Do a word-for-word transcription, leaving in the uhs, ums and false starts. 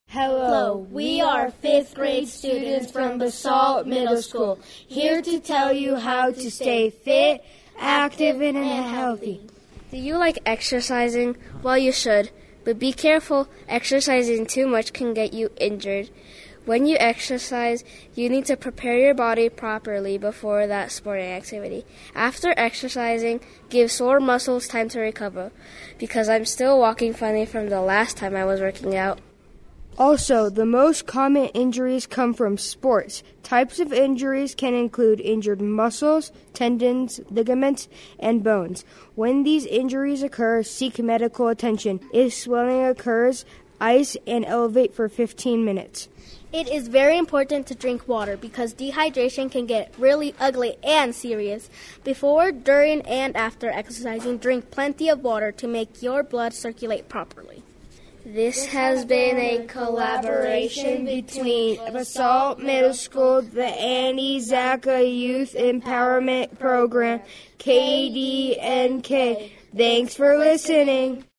Hello, we are fifth grade students from Basalt Middle School, here to tell you how to stay fit, active, and healthy. Do you like exercising? Well, you should, but be careful. Exercising too much can get you injured. When you exercise, you need to prepare your body properly before that sporting activity. After exercising, give sore muscles time to recover, because I'm still walking funny from the last time I was working out. Also, the most common injuries come from sports. Types of injuries can include injured muscles, tendons, ligaments, and bones. When these injuries occur, seek medical attention. If swelling occurs, ice and elevate for fifteen minutes. It is very important to drink water because dehydration can get really ugly and serious. Before, during, and after exercising, drink plenty of water to make your blood circulate properly. This has been a collaboration between Basalt Middle School, the Annie Zaka Youth Empowerment Program, K D N K. Thanks for listening.